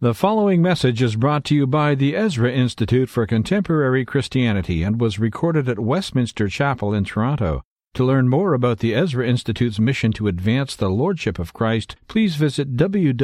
The following message is brought to you by the Ezra Institute for Contemporary Christianity and was recorded at Westminster Chapel in Toronto. To learn more about the Ezra Institute's mission to advance the Lordship of Christ, please visit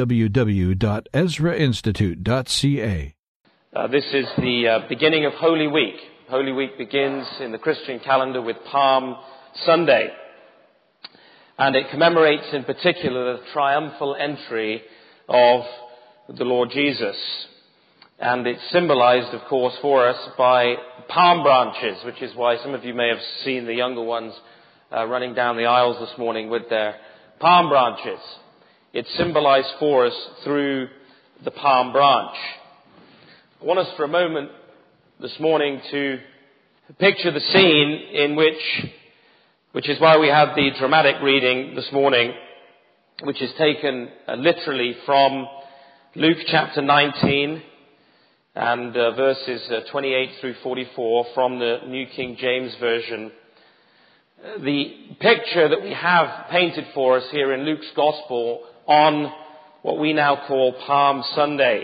www.ezrainstitute.ca. This is the beginning of Holy Week. Holy Week begins in the Christian calendar with Palm Sunday. And it commemorates in particular the triumphal entry of the Lord Jesus. And it's symbolized, of course, for us by palm branches, which is why some of you may have seen the younger ones running down the aisles this morning with their palm branches. It's symbolized for us through the palm branch. I want us for a moment this morning to picture the scene in which is why we have the dramatic reading this morning, which is taken literally from Luke chapter 19 and verses 28 through 44 from the New King James Version. The picture that we have painted for us here in Luke's Gospel on what we now call Palm Sunday.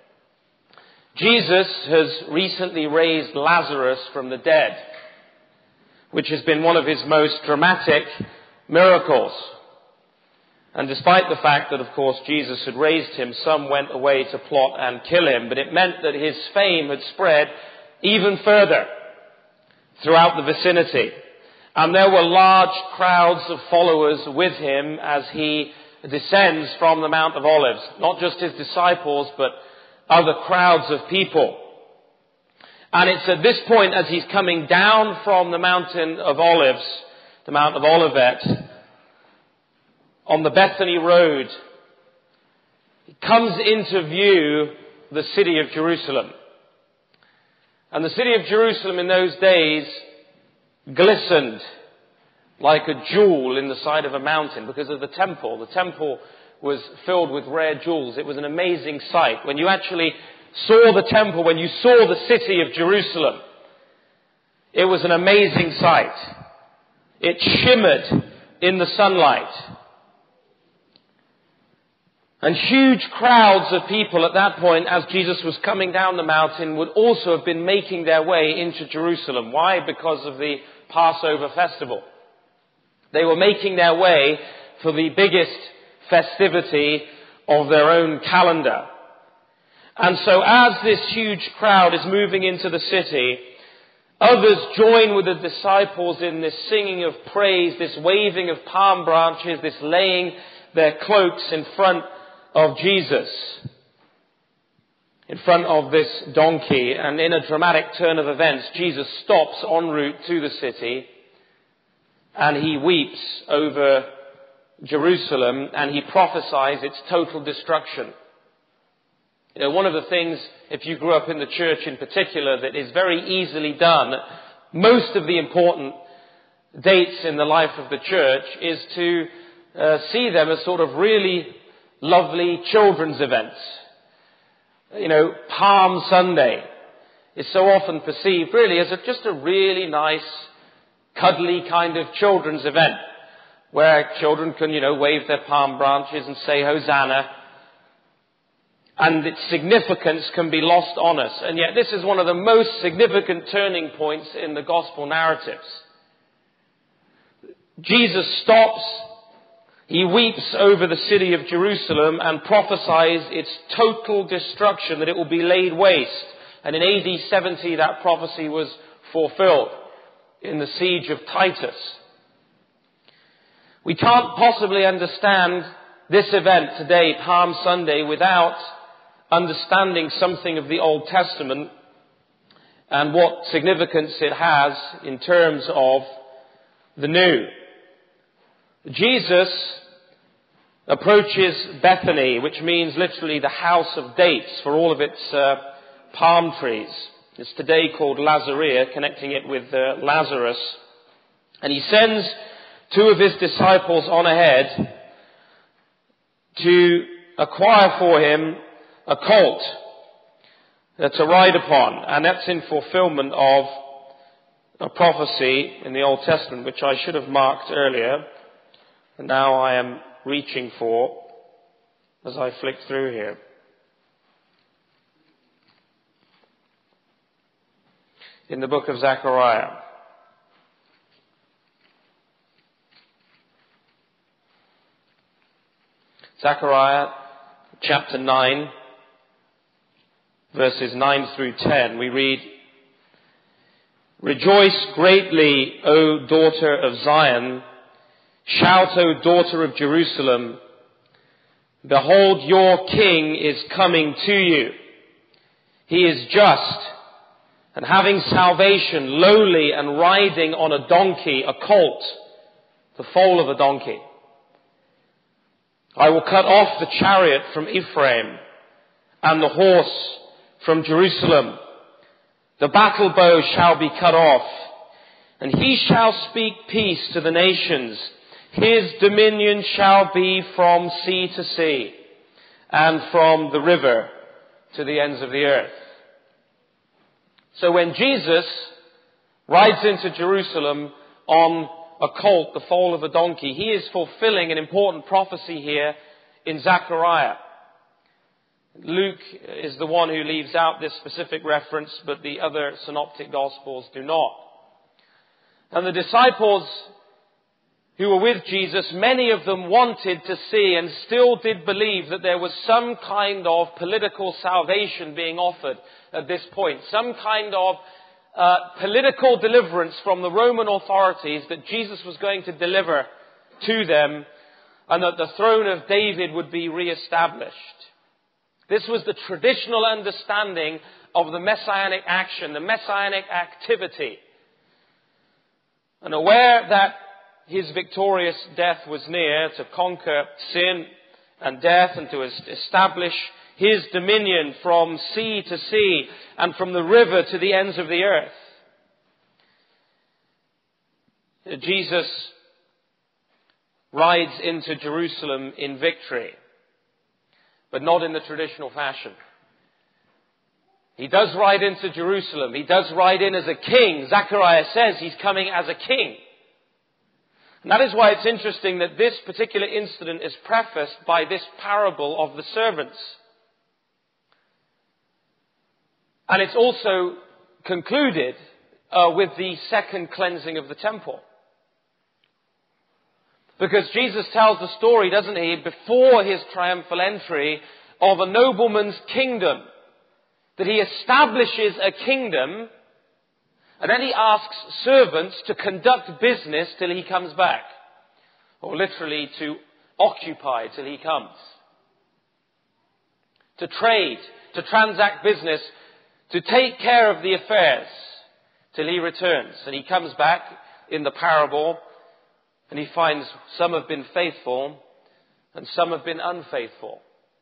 Jesus has recently raised Lazarus from the dead, which has been one of his most dramatic miracles. And despite the fact that, of course, Jesus had raised him, some went away to plot and kill him. But it meant that his fame had spread even further throughout the vicinity. And there were large crowds of followers with him as he descends from the Mount of Olives. Not just his disciples, but other crowds of people. And it's at this point, as he's coming down from the Mountain of Olives, the Mount of Olivet, on the Bethany Road, he comes into view the city of Jerusalem. And the city of Jerusalem in those days glistened like a jewel in the side of a mountain because of the temple. The temple was filled with rare jewels. It was an amazing sight. When you actually saw the temple, when you saw the city of Jerusalem, it was an amazing sight. It shimmered in the sunlight. And huge crowds of people at that point, as Jesus was coming down the mountain, would also have been making their way into Jerusalem. Why? Because of the Passover festival. They were making their way for the biggest festivity of their own calendar. And so as this huge crowd is moving into the city, others join with the disciples in this singing of praise, this waving of palm branches, this laying their cloaks in front of Jesus, in front of this donkey. And in a dramatic turn of events, Jesus stops en route to the city and he weeps over Jerusalem and he prophesies its total destruction. You know, one of the things, if you grew up in the church in particular, that is very easily done, most of the important dates in the life of the church, is to see them as sort of really lovely children's events. You know, Palm Sunday is so often perceived really as just a really nice, cuddly kind of children's event where children can, wave their palm branches and say Hosanna. And its significance can be lost on us. And yet this is one of the most significant turning points in the gospel narratives. Jesus stops. He weeps over the city of Jerusalem and prophesies its total destruction, that it will be laid waste. And in AD 70 that prophecy was fulfilled in the siege of Titus. We can't possibly understand this event today, Palm Sunday, without understanding something of the Old Testament and what significance it has in terms of the New. Jesus approaches Bethany, which means literally the house of dates for all of its palm trees. It's today called Lazaria, connecting it with Lazarus. And he sends two of his disciples on ahead to acquire for him a colt to ride upon. And that's in fulfillment of a prophecy in the Old Testament, which I should have marked earlier. And now I am reaching for as I flick through here. in the book of Zechariah. Zechariah chapter 9, verses 9 through 10, we read, "Rejoice greatly, O daughter of Zion. Shout, O daughter of Jerusalem. Behold, your king is coming to you. He is just and having salvation, lowly and riding on a donkey, a colt, the foal of a donkey. I will cut off the chariot from Ephraim and the horse from Jerusalem. The battle bow shall be cut off, and he shall speak peace to the nations. His dominion shall be from sea to sea, and from the river to the ends of the earth." So when Jesus rides into Jerusalem on a colt, the foal of a donkey, he is fulfilling an important prophecy here in Zechariah. Luke is the one who leaves out this specific reference, but the other synoptic gospels do not. And the disciples who were with Jesus, many of them wanted to see and still did believe that there was some kind of political salvation being offered at this point. Some kind of political deliverance from the Roman authorities that Jesus was going to deliver to them, and that the throne of David would be re-established. This was the traditional understanding of the messianic action, the messianic activity. And aware that his victorious death was near to conquer sin and death and to establish his dominion from sea to sea and from the river to the ends of the earth, Jesus rides into Jerusalem in victory, but not in the traditional fashion. He does ride into Jerusalem. He does ride in as a king. Zechariah says he's coming as a king. And that is why it's interesting that this particular incident is prefaced by this parable of the servants. And it's also concluded with the second cleansing of the temple. Because Jesus tells the story, doesn't he, before his triumphal entry, of a nobleman's kingdom. That he establishes a kingdom, and then he asks servants to conduct business till he comes back. Or literally to occupy till he comes. To trade, to transact business, to take care of the affairs till he returns. And he comes back in the parable, and he finds some have been faithful and some have been unfaithful.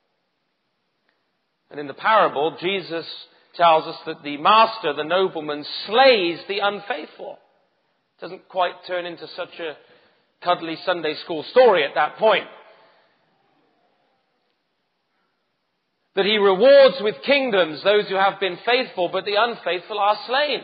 And in the parable, Jesus tells us that the master, the nobleman, slays the unfaithful. It doesn't quite turn into such a cuddly Sunday school story at that point. That he rewards with kingdoms those who have been faithful, but the unfaithful are slain.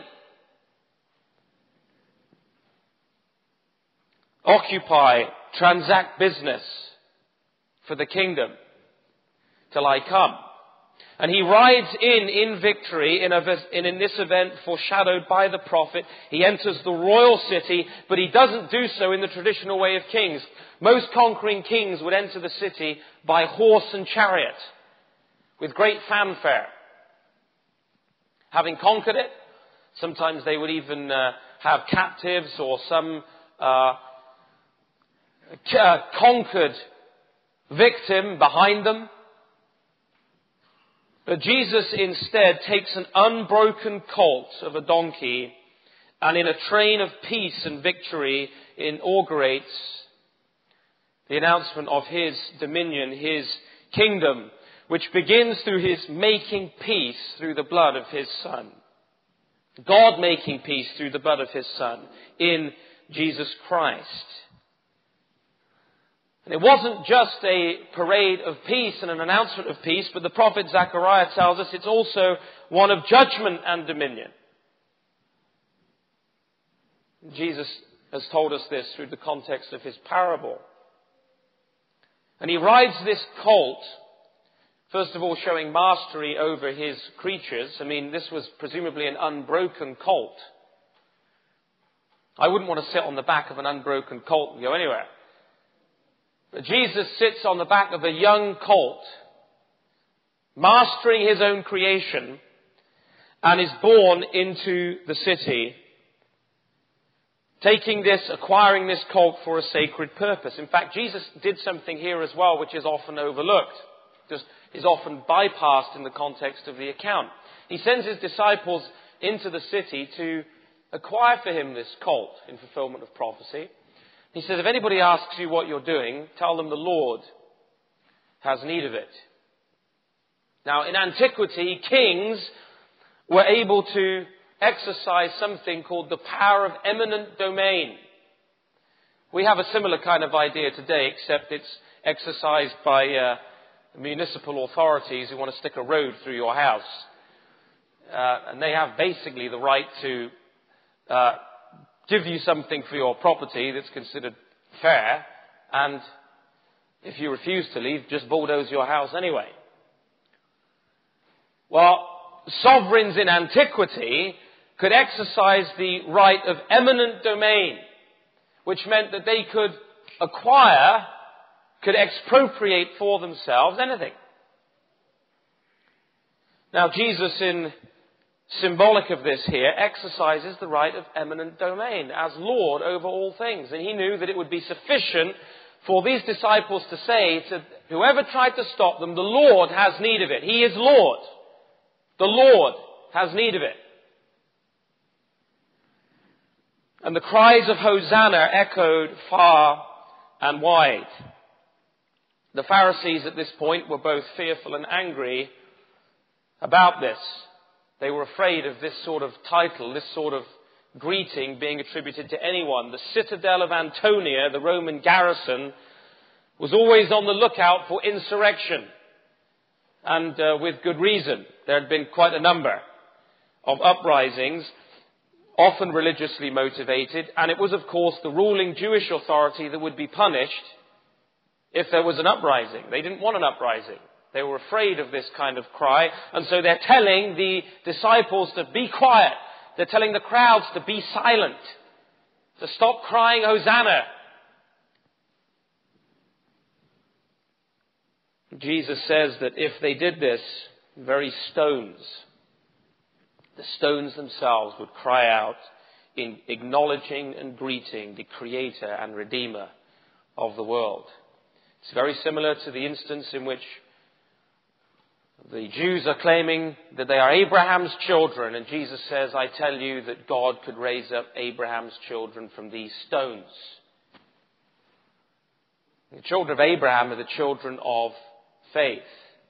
Occupy, transact business for the kingdom till I come. And he rides in victory in this event foreshadowed by the prophet. He enters the royal city, but he doesn't do so in the traditional way of kings. Most conquering kings would enter the city by horse and chariot with great fanfare. Having conquered it, sometimes they would even have captives or some conquered victim behind them. But Jesus instead takes an unbroken colt of a donkey and in a train of peace and victory inaugurates the announcement of his dominion, his kingdom, which begins through his making peace through the blood of his Son. God making peace through the blood of his Son in Jesus Christ. And it wasn't just a parade of peace and an announcement of peace, but the prophet Zechariah tells us it's also one of judgment and dominion. Jesus has told us this through the context of his parable. And he rides this colt First of all, showing mastery over his creatures. I mean, this was presumably an unbroken colt. I wouldn't want to sit on the back of an unbroken colt and go anywhere. But Jesus sits on the back of a young colt, mastering his own creation, and is born into the city, acquiring this colt for a sacred purpose. In fact, Jesus did something here as well, which is often overlooked, just is often bypassed in the context of the account. He sends his disciples into the city to acquire for him this colt in fulfillment of prophecy. He says, if anybody asks you what you're doing, tell them the Lord has need of it. Now, in antiquity, kings were able to exercise something called the power of eminent domain. We have a similar kind of idea today, except it's exercised by municipal authorities who want to stick a road through your house. And they have basically the right to give you something for your property that's considered fair, and if you refuse to leave, just bulldoze your house anyway. Well, sovereigns in antiquity could exercise the right of eminent domain, which meant that they could expropriate for themselves anything. Now, Jesus, in symbolic of this here, exercises the right of eminent domain as Lord over all things. And he knew that it would be sufficient for these disciples to say to whoever tried to stop them, the Lord has need of it. He is Lord. The Lord has need of it. And the cries of Hosanna echoed far and wide. The Pharisees at this point were both fearful and angry about this. They were afraid of this sort of title, this sort of greeting being attributed to anyone. The citadel of Antonia, the Roman garrison, was always on the lookout for insurrection. And with good reason. There had been quite a number of uprisings, often religiously motivated. And it was, of course, the ruling Jewish authority that would be punished if there was an uprising. They didn't want an uprising. They were afraid of this kind of cry, and so they're telling the disciples to be quiet. They're telling the crowds to be silent, to stop crying Hosanna. Jesus says that if they did this, the stones themselves would cry out in acknowledging and greeting the Creator and Redeemer of the world. It's very similar to the instance in which the Jews are claiming that they are Abraham's children, and Jesus says, I tell you that God could raise up Abraham's children from these stones. The children of Abraham are the children of faith.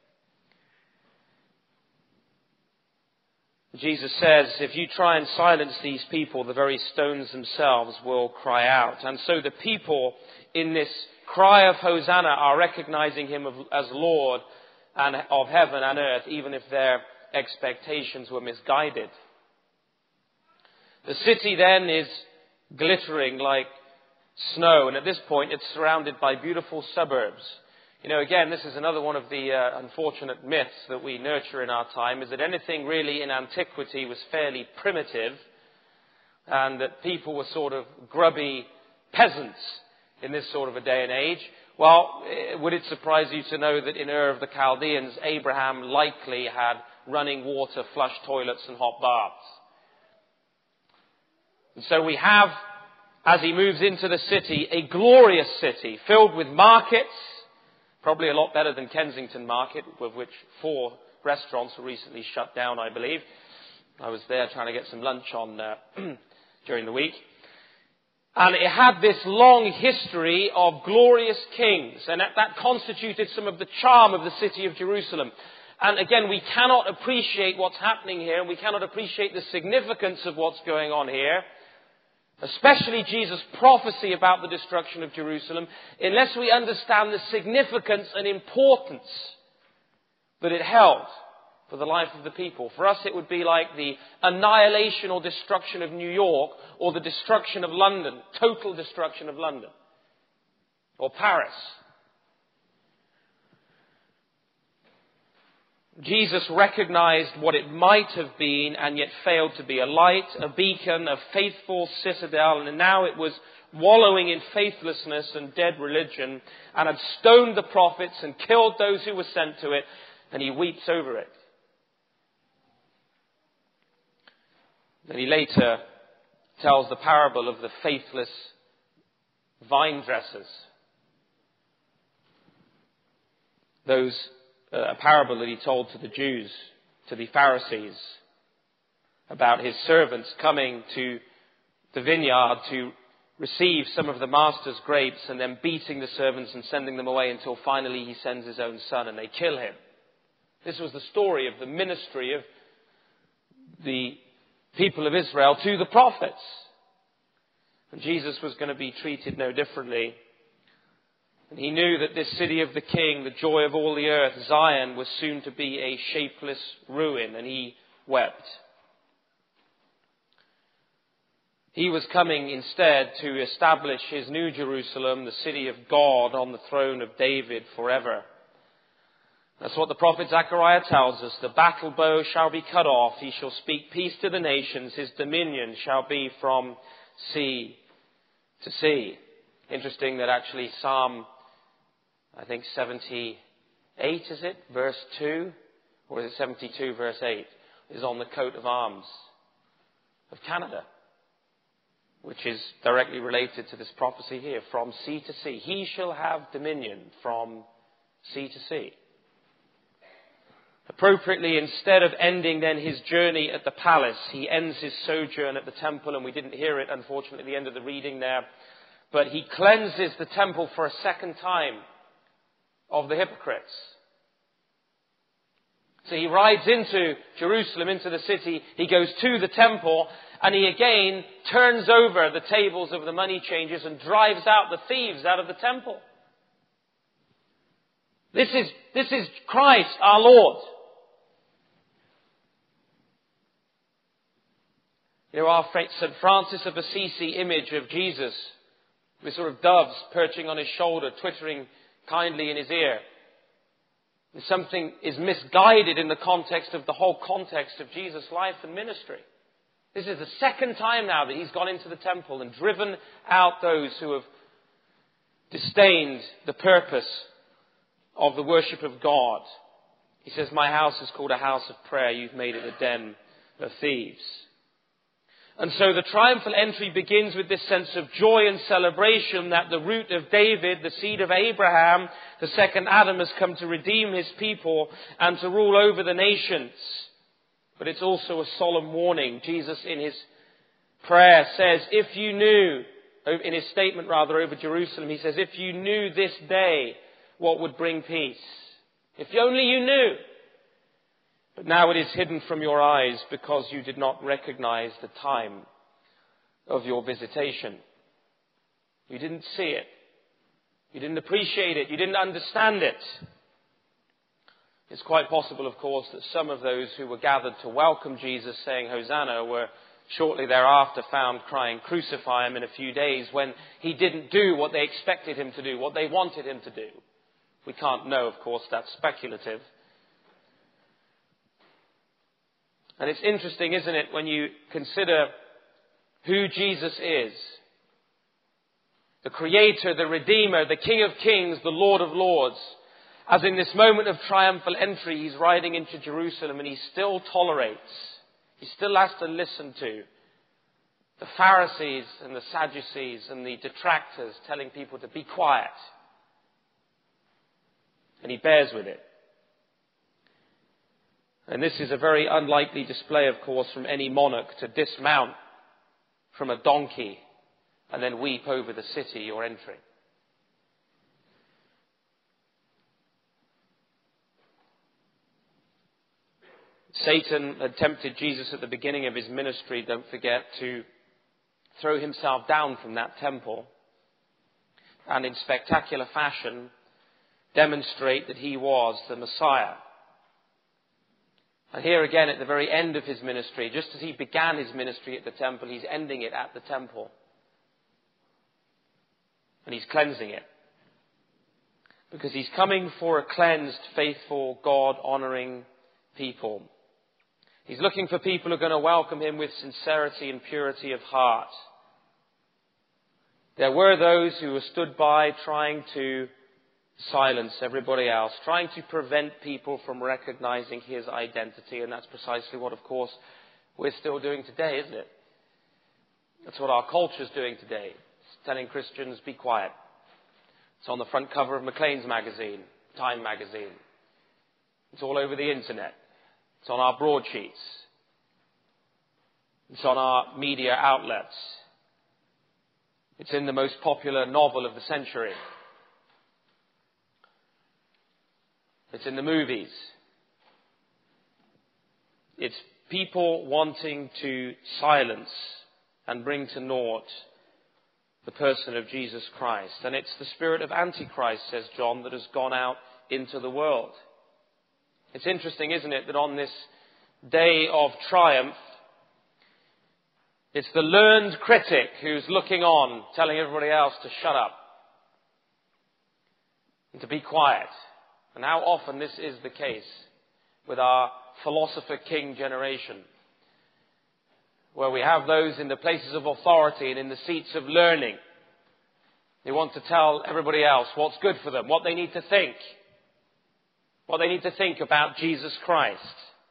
Jesus says, if you try and silence these people, the very stones themselves will cry out. And so the people in this cry of Hosanna are recognizing him as Lord and of heaven and earth, even if their expectations were misguided. The city then is glittering like snow, and at this point it's surrounded by beautiful suburbs. You know, again, this is another one of the unfortunate myths that we nurture in our time, is that anything really in antiquity was fairly primitive, and that people were sort of grubby peasants in this sort of a day and age. Well, would it surprise you to know that in Ur of the Chaldeans, Abraham likely had running water, flush toilets and hot baths. And so we have, as he moves into the city, a glorious city filled with markets, probably a lot better than Kensington Market, with which 4 restaurants were recently shut down, I believe. I was there trying to get some lunch on during the week. And it had this long history of glorious kings, and that constituted some of the charm of the city of Jerusalem. And again, we cannot appreciate what's happening here, and we cannot appreciate the significance of what's going on here, especially Jesus' prophecy about the destruction of Jerusalem, unless we understand the significance and importance that it held for the life of the people. For us, it would be like the annihilation or destruction of New York, or the destruction of London, total destruction of London, or Paris. Jesus recognized what it might have been and yet failed to be: a light, a beacon, a faithful citadel, and now it was wallowing in faithlessness and dead religion, and had stoned the prophets and killed those who were sent to it, and he weeps over it. Then he later tells the parable of the faithless vine dressers. A parable that he told to the Jews, to the Pharisees, about his servants coming to the vineyard to receive some of the master's grapes and then beating the servants and sending them away until finally he sends his own son and they kill him. This was the story of the ministry of the people of Israel to the prophets. And Jesus was going to be treated no differently. And he knew that this city of the King, the joy of all the earth, Zion, was soon to be a shapeless ruin, and he wept. He was coming instead to establish his new Jerusalem, the city of God, on the throne of David forever. That's what the prophet Zechariah tells us. The battle bow shall be cut off. He shall speak peace to the nations. His dominion shall be from sea to sea. Interesting that actually Psalm, I think 78, is it? Verse 2? Or is it 72, verse 8? Is on the coat of arms of Canada, which is directly related to this prophecy here. From sea to sea. He shall have dominion from sea to sea. Appropriately, instead of ending then his journey at the palace, he ends his sojourn at the temple, and we didn't hear it, unfortunately, at the end of the reading there. But he cleanses the temple for a second time of the hypocrites. So he rides into Jerusalem, into the city, he goes to the temple, and he again turns over the tables of the money changers and drives out the thieves out of the temple. This is Christ, our Lord. You know, our St. Francis of Assisi image of Jesus, with sort of doves perching on his shoulder, twittering kindly in his ear, is misguided in the context of the whole context of Jesus' life and ministry. This is the second time now that he's gone into the temple and driven out those who have disdained the purpose of the worship of God. He says, "My house is called a house of prayer. You've made it a den of thieves." And so the triumphal entry begins with this sense of joy and celebration that the root of David, the seed of Abraham, the second Adam, has come to redeem his people and to rule over the nations. But it's also a solemn warning. Jesus in his prayer says, if you knew, in his statement rather over Jerusalem, he says, if you knew this day what would bring peace. If only you knew. But now it is hidden from your eyes because you did not recognize the time of your visitation. You didn't see it. You didn't appreciate it. You didn't understand it. It's quite possible, of course, that some of those who were gathered to welcome Jesus saying Hosanna were shortly thereafter found crying, crucify him, in a few days, when he didn't do what they expected him to do, what they wanted him to do. We can't know, of course, that's speculative. And it's interesting, isn't it, when you consider who Jesus is. The Creator, the Redeemer, the King of Kings, the Lord of Lords. As in this moment of triumphal entry, he's riding into Jerusalem and he still tolerates. He still has to listen to the Pharisees and the Sadducees and the detractors telling people to be quiet. And he bears with it. And this is a very unlikely display, of course, from any monarch to dismount from a donkey and then weep over the city you're entering. Satan had tempted Jesus at the beginning of his ministry, don't forget, to throw himself down from that temple and in spectacular fashion demonstrate that he was the Messiah. And here again, at the very end of his ministry, just as he began his ministry at the temple, he's ending it at the temple. And he's cleansing it. Because he's coming for a cleansed, faithful, God-honoring people. He's looking for people who are going to welcome him with sincerity and purity of heart. There were those who were stood by trying to silence everybody else, trying to prevent people from recognizing his identity, and that's precisely what, of course, we're still doing today, isn't it? That's what our culture is doing today. It's telling Christians, be quiet. It's on the front cover of Maclean's magazine, Time magazine. It's all over the internet. It's on our broadsheets. It's on our media outlets. It's in the most popular novel of the century. It's in the movies. It's people wanting to silence and bring to naught the person of Jesus Christ. And it's the spirit of Antichrist, says John, that has gone out into the world. It's interesting, isn't it, that on this day of triumph, it's the learned critic who's looking on, telling everybody else to shut up and to be quiet. And how often this is the case with our philosopher king generation, where we have those in the places of authority and in the seats of learning. They want to tell everybody else what's good for them, what they need to think, what they need to think about Jesus Christ.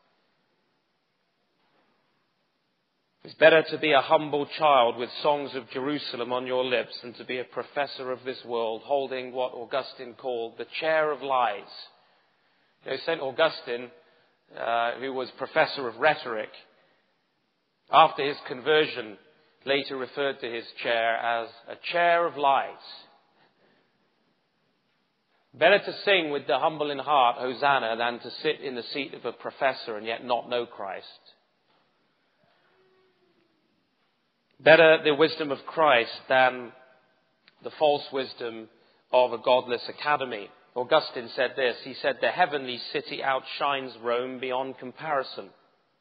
It's better to be a humble child with songs of Jerusalem on your lips than to be a professor of this world holding what Augustine called the chair of lies. You know, St. Augustine, who was professor of rhetoric, after his conversion, later referred to his chair as a chair of lies. Better to sing with the humble in heart, Hosanna, than to sit in the seat of a professor and yet not know Christ. Better the wisdom of Christ than the false wisdom of a godless academy. Augustine said this. He said, the heavenly city outshines Rome beyond comparison.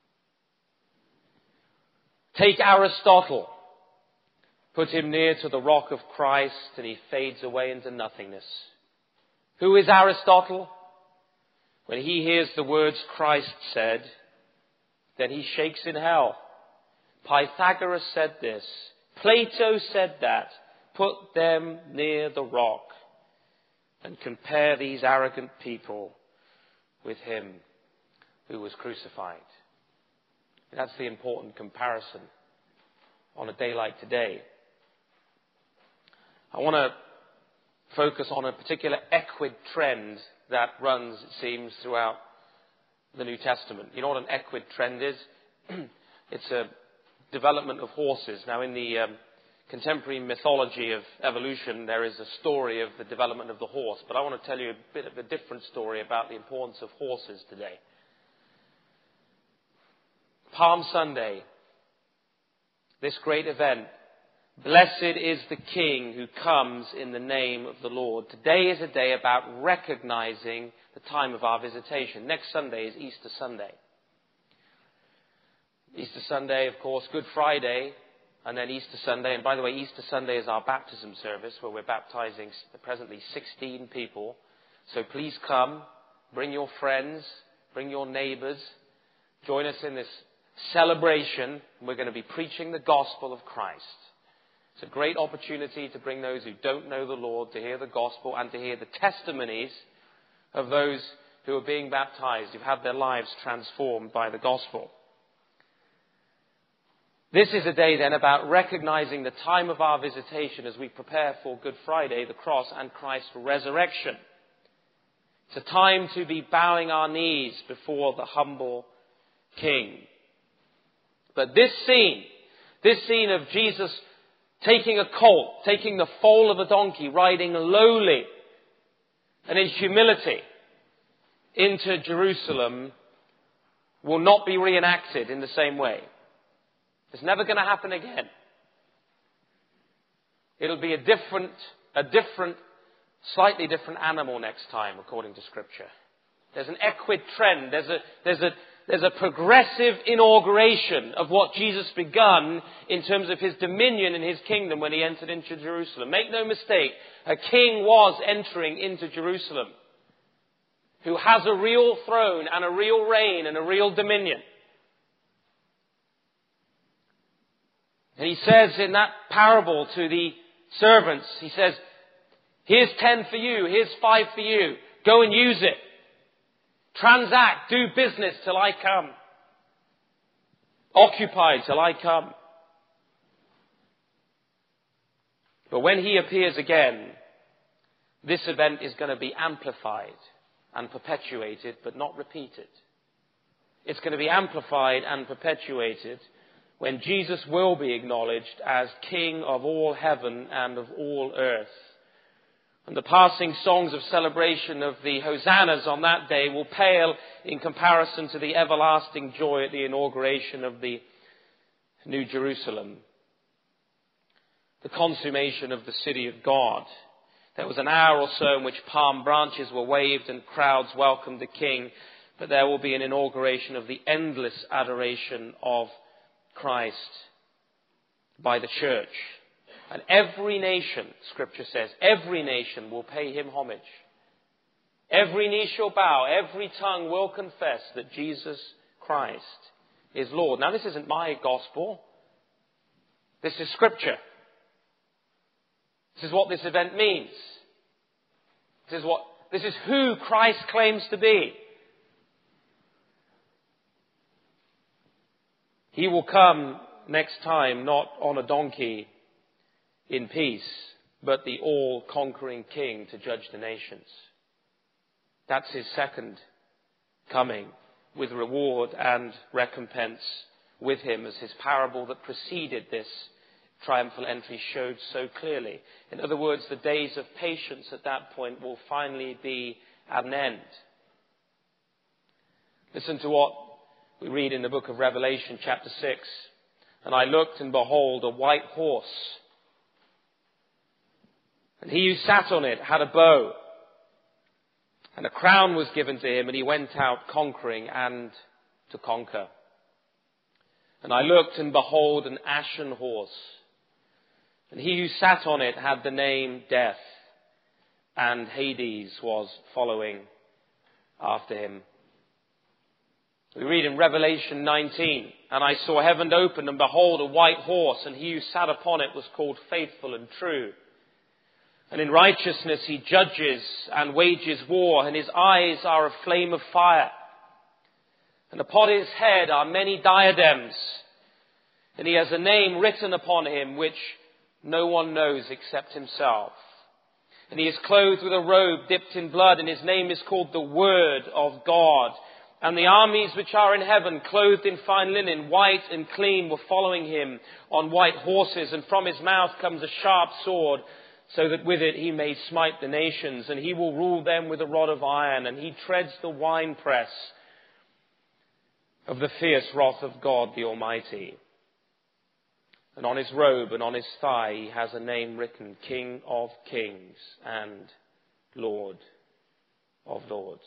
Take Aristotle. Put him near to the rock of Christ and he fades away into nothingness. Who is Aristotle? When he hears the words Christ said, then he shakes in hell. Pythagoras said this. Plato said that. Put them near the rock and compare these arrogant people with him who was crucified. That's the important comparison on a day like today. I want to focus on a particular equid trend that runs, it seems, throughout the New Testament. You know what an equid trend is? It's a development of horses. Now, in the contemporary mythology of evolution, there is a story of the development of the horse. But I want to tell you a bit of a different story about the importance of horses today. Palm Sunday, this great event. Blessed is the King who comes in the name of the Lord. Today is a day about recognizing the time of our visitation. Next Sunday is Easter Sunday. Easter Sunday, of course, Good Friday, and then Easter Sunday. And by the way, Easter Sunday is our baptism service where we're baptizing presently 16 people. So please come, bring your friends, bring your neighbors, join us in this celebration. We're going to be preaching the gospel of Christ. It's a great opportunity to bring those who don't know the Lord to hear the gospel and to hear the testimonies of those who are being baptized, who've had their lives transformed by the gospel. This is a day then about recognizing the time of our visitation as we prepare for Good Friday, the cross, and Christ's resurrection. It's a time to be bowing our knees before the humble King. But this scene of Jesus taking a colt, taking the foal of a donkey, riding lowly and in humility into Jerusalem, will not be reenacted in the same way. It's never going to happen again. It'll be a different, slightly different animal next time, according to Scripture. There's an equid trend. There's a progressive inauguration of what Jesus begun in terms of his dominion and his kingdom when he entered into Jerusalem. Make no mistake, a king was entering into Jerusalem. who has a real throne and a real reign and a real dominion. And he says in that parable to the servants, he says, here's 10 for you, here's 5 for you. Go and use it. Transact, do business till I come. Occupy till I come. But when he appears again, this event is going to be amplified and perpetuated, but not repeated. It's going to be amplified and perpetuated when Jesus will be acknowledged as King of all heaven and of all earth. And the passing songs of celebration of the hosannas on that day will pale in comparison to the everlasting joy at the inauguration of the New Jerusalem. The consummation of the city of God. There was an hour or so in which palm branches were waved and crowds welcomed the King, but there will be an inauguration of the endless adoration of Christ by the church. And every nation, Scripture says, every nation will pay him homage. Every knee shall bow, every tongue will confess that Jesus Christ is Lord. Now, this isn't my gospel. This is Scripture. This is what this event means. This is who Christ claims to be. He will come next time not on a donkey in peace, but the all-conquering King to judge the nations. That's his second coming, with reward and recompense with him, as his parable that preceded this triumphal entry showed so clearly. In other words, the days of patience at that point will finally be at an end. Listen to what we read in the book of Revelation, chapter 6. And I looked, and behold, a white horse. And he who sat on it had a bow. And a crown was given to him, and he went out conquering and to conquer. And I looked, and behold, an ashen horse. And he who sat on it had the name Death, and Hades was following after him. We read in Revelation 19, and I saw heaven opened, and behold, a white horse, and he who sat upon it was called Faithful and True. And in righteousness he judges and wages war, and his eyes are a flame of fire. And upon his head are many diadems, and he has a name written upon him which no one knows except himself. And he is clothed with a robe dipped in blood, and his name is called the Word of God. And the armies which are in heaven, clothed in fine linen, white and clean, were following him on white horses. And from his mouth comes a sharp sword, so that with it he may smite the nations. And he will rule them with a rod of iron, and he treads the winepress of the fierce wrath of God the Almighty. And on his robe and on his thigh he has a name written, King of Kings and Lord of Lords.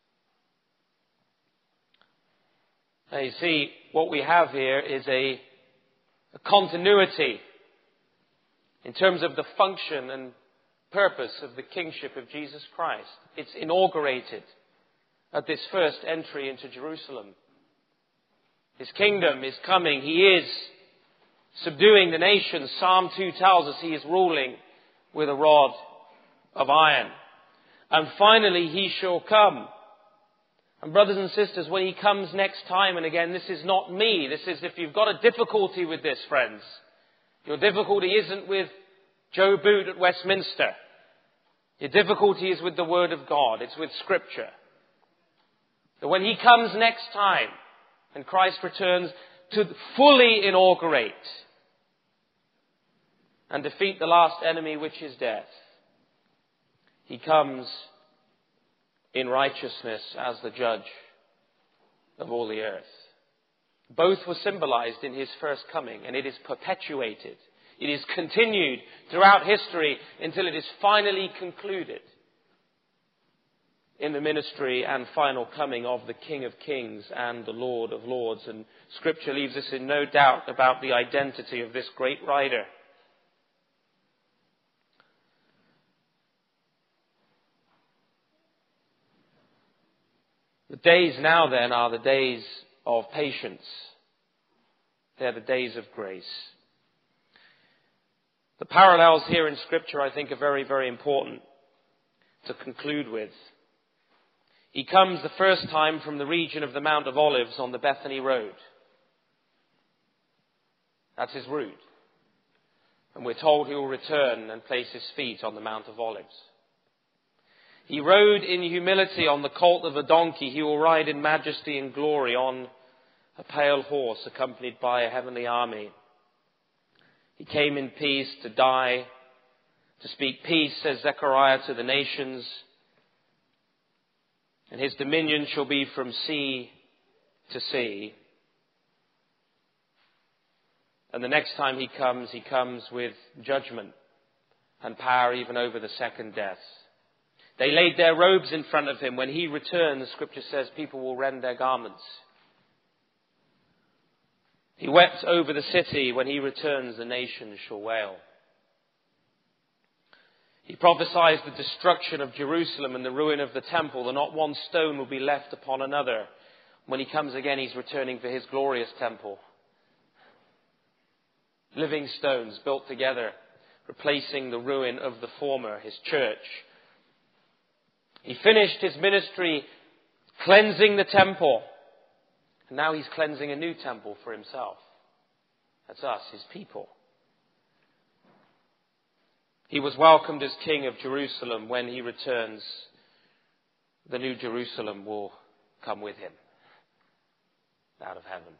Now you see, what we have here is a continuity in terms of the function and purpose of the kingship of Jesus Christ. It's inaugurated at this first entry into Jerusalem. His kingdom is coming. He is subduing the nations. Psalm 2 tells us he is ruling with a rod of iron. And finally he shall come. And brothers and sisters, when he comes next time, and again, this is not me. This is, if you've got a difficulty with this, friends, your difficulty isn't with Joe Boot at Westminster. Your difficulty is with the Word of God. It's with Scripture. That when he comes next time, and Christ returns to fully inaugurate and defeat the last enemy, which is death, he comes in righteousness as the judge of all the earth. Both were symbolized in his first coming, and it is perpetuated. It is continued throughout history until it is finally concluded in the ministry and final coming of the King of Kings and the Lord of Lords. And Scripture leaves us in no doubt about the identity of this great rider. The days now then are the days of patience. They're the days of grace. The parallels here in Scripture, I think, are very, very important to conclude with. He comes the first time from the region of the Mount of Olives on the Bethany Road. That's his route. And we're told he will return and place his feet on the Mount of Olives. He rode in humility on the colt of a donkey. He will ride in majesty and glory on a pale horse accompanied by a heavenly army. He came in peace to die, to speak peace, says Zechariah, to the nations. And his dominion shall be from sea to sea. And the next time he comes with judgment and power even over the second death. They laid their robes in front of him. When he returns, the Scripture says, people will rend their garments. He wept over the city. When he returns, the nations shall wail. He prophesies the destruction of Jerusalem and the ruin of the temple, that not one stone will be left upon another. When he comes again, he's returning for his glorious temple. Living stones built together, replacing the ruin of the former, his church. He finished his ministry cleansing the temple. And now he's cleansing a new temple for himself. That's us, his people. He was welcomed as King of Jerusalem. When he returns, the new Jerusalem will come with him out of heaven.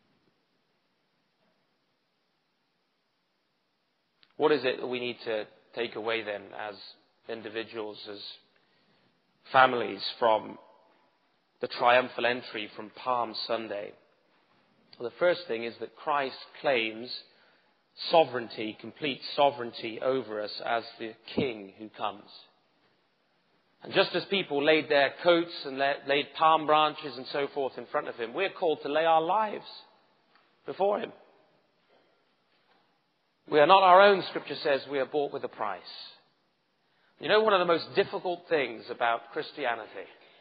What is it that we need to take away then as individuals, as families, from the triumphal entry from Palm Sunday? Well, the first thing is that Christ claims sovereignty, complete sovereignty over us as the King who comes. And just as people laid their coats and laid palm branches and so forth in front of him, we're called to lay our lives before him. We are not our own, Scripture says. We are bought with a price. You know, one of the most difficult things about Christianity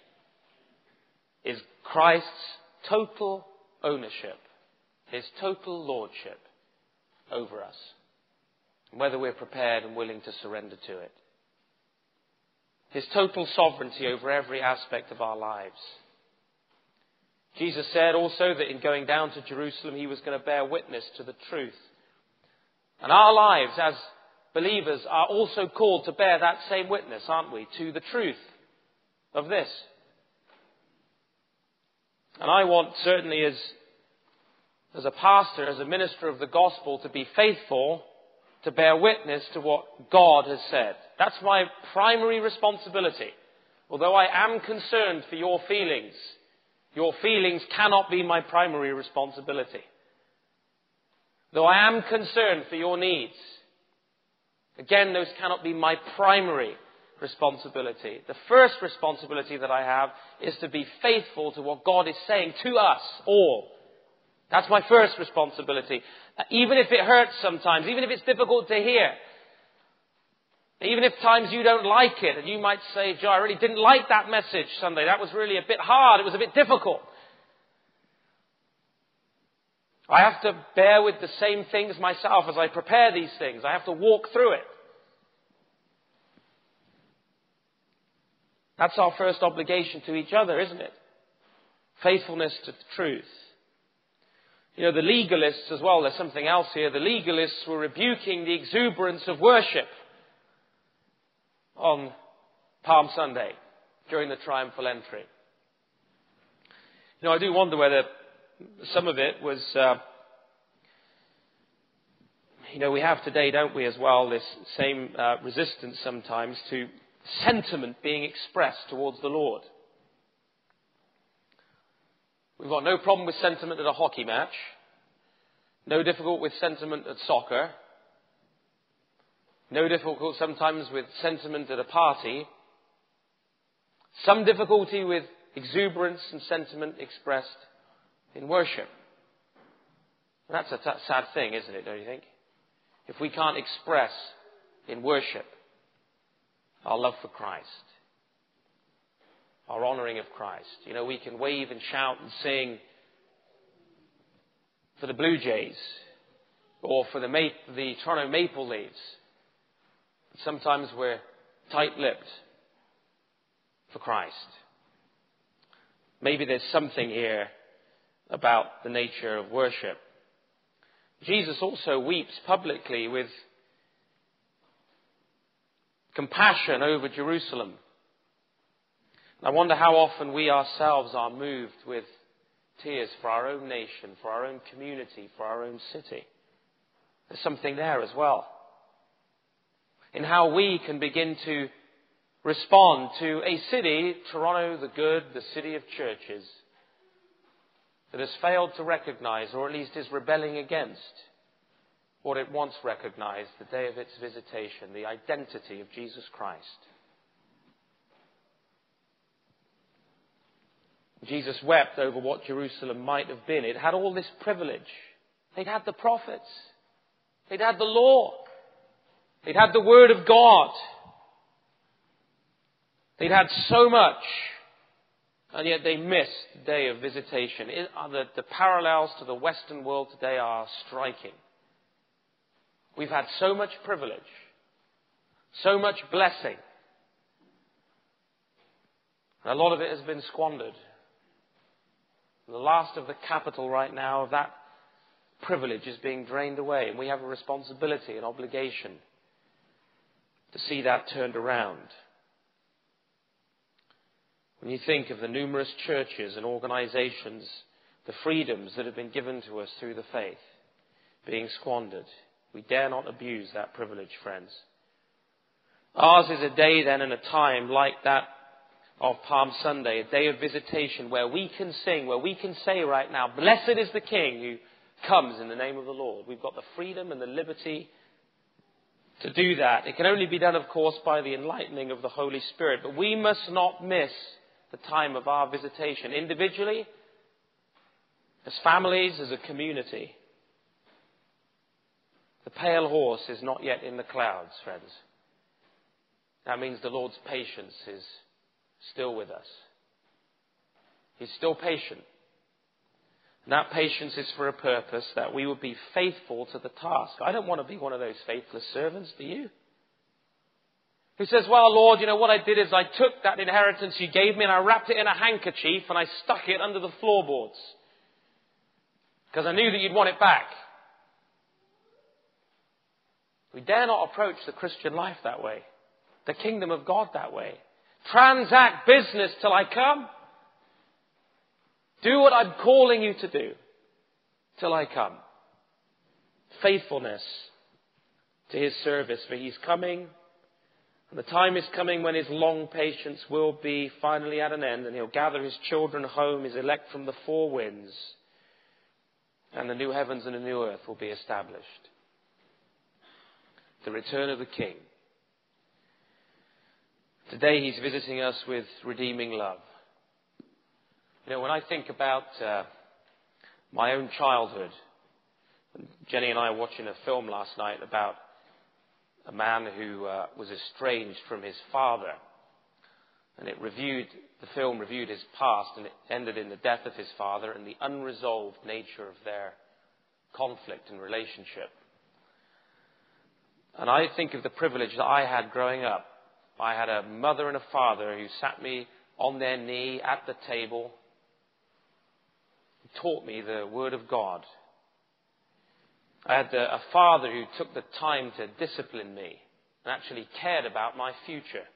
is Christ's total ownership, his total lordship over us, and whether we're prepared and willing to surrender to it. His total sovereignty over every aspect of our lives. Jesus said also that in going down to Jerusalem, he was going to bear witness to the truth. And our lives as believers are also called to bear that same witness, aren't we, to the truth of this. And I want, certainly as a pastor, as a minister of the gospel, to be faithful to bear witness to what God has said. That's my primary responsibility. Although I am concerned for your feelings cannot be my primary responsibility. Though I am concerned for your needs, again, those cannot be my primary responsibility. The first responsibility that I have is to be faithful to what God is saying to us all. That's my first responsibility. Even if it hurts sometimes, even if it's difficult to hear, even if times you don't like it, and you might say, Joe, I really didn't like that message Sunday. That was really a bit hard. It was a bit difficult. I have to bear with the same things myself as I prepare these things. I have to walk through it. That's our first obligation to each other, isn't it? Faithfulness to the truth. You know, the legalists as well, there's something else here. The legalists were rebuking the exuberance of worship on Palm Sunday during the triumphal entry. You know, I do wonder whether some of it was, we have today, don't we, as well, this same resistance sometimes to sentiment being expressed towards the Lord. We've got no problem with sentiment at a hockey match. No difficult with sentiment at soccer. No difficult sometimes with sentiment at a party. Some difficulty with exuberance and sentiment expressed in worship. And that's a sad thing, isn't it, don't you think? If we can't express in worship our love for Christ. our honouring of Christ. You know, we can wave and shout and sing for the Blue Jays or for the Toronto Maple Leafs. But sometimes we're tight-lipped for Christ. Maybe there's something here about the nature of worship. Jesus also weeps publicly with compassion over Jerusalem. I wonder how often we ourselves are moved with tears for our own nation, for our own community, for our own city. There's something there as well. In how we can begin to respond to a city, Toronto the good, the city of churches, that has failed to recognize, or at least is rebelling against, what it once recognized the day of its visitation, the identity of Jesus Christ. Jesus wept over what Jerusalem might have been. It had all this privilege. They'd had the prophets. They'd had the law. They'd had the Word of God. They'd had so much, and yet they missed the day of visitation. The parallels to the Western world today are striking. We've had so much privilege, so much blessing, and a lot of it has been squandered. The last of the capital right now of that privilege is being drained away, and we have a responsibility and obligation to see that turned around. When you think of the numerous churches and organizations, the freedoms that have been given to us through the faith being squandered, we dare not abuse that privilege, friends. Ours is a day then and a time like that of Palm Sunday, a day of visitation where we can sing, where we can say right now, "Blessed is the King who comes in the name of the Lord." We've got the freedom and the liberty to do that. It can only be done, of course, by the enlightening of the Holy Spirit. But we must not miss the time of our visitation, individually, as families, as a community. The pale horse is not yet in the clouds, friends. That means the Lord's patience is still with us. He's still patient. And that patience is for a purpose, that we would be faithful to the task. I don't want to be one of those faithless servants, do you? Who says, "Well, Lord, you know what I did is I took that inheritance you gave me and I wrapped it in a handkerchief and I stuck it under the floorboards because I knew that you'd want it back." We dare not approach the Christian life that way, the kingdom of God that way. Transact business till I come. Do what I'm calling you to do till I come. Faithfulness to His service, for He's coming. And the time is coming when His long patience will be finally at an end, and He'll gather His children home, His elect from the four winds, and the new heavens and the new earth will be established. The return of the King. Today He's visiting us with redeeming love. You know, when I think about my own childhood, Jenny and I were watching a film last night about a man who was estranged from his father. And the film reviewed his past, and it ended in the death of his father and the unresolved nature of their conflict and relationship. And I think of the privilege that I had growing up. I had a mother and a father who sat me on their knee at the table, taught me the Word of God. I had a father who took the time to discipline me and actually cared about my future.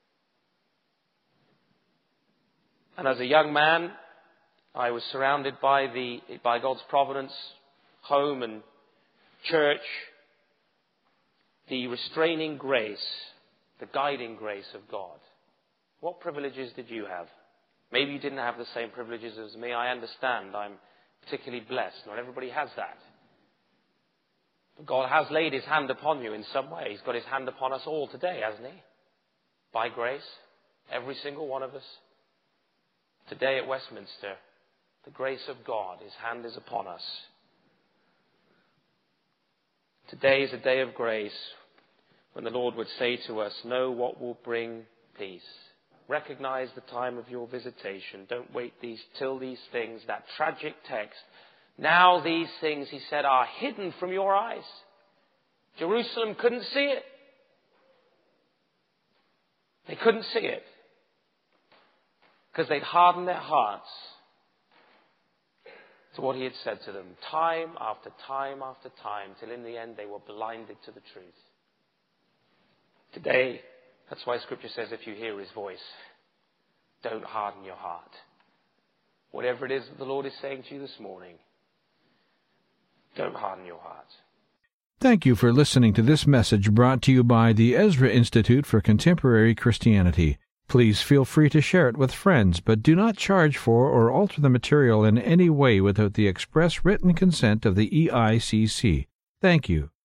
And as a young man, I was surrounded by God's providence, home and church, the restraining grace, the guiding grace of God. What privileges did you have? Maybe you didn't have the same privileges as me. I understand. I'm particularly blessed. Not everybody has that. But God has laid His hand upon you in some way. He's got His hand upon us all today, hasn't He? By grace, every single one of us. Today at Westminster, the grace of God, His hand is upon us. Today is a day of grace when the Lord would say to us, "Know what will bring peace. Recognize the time of your visitation. Don't wait till these things, that tragic text. Now these things, he said, are hidden from your eyes. Jerusalem couldn't see it. They couldn't see it because they'd hardened their hearts to what he had said to them time after time after time, till in the end they were blinded to the truth. Today, that's why Scripture says if you hear his voice, don't harden your heart. Whatever it is that the Lord is saying to you this morning, don't harden your heart. Thank you for listening to this message brought to you by the Ezra Institute for Contemporary Christianity. Please feel free to share it with friends, but do not charge for or alter the material in any way without the express written consent of the EICC. Thank you.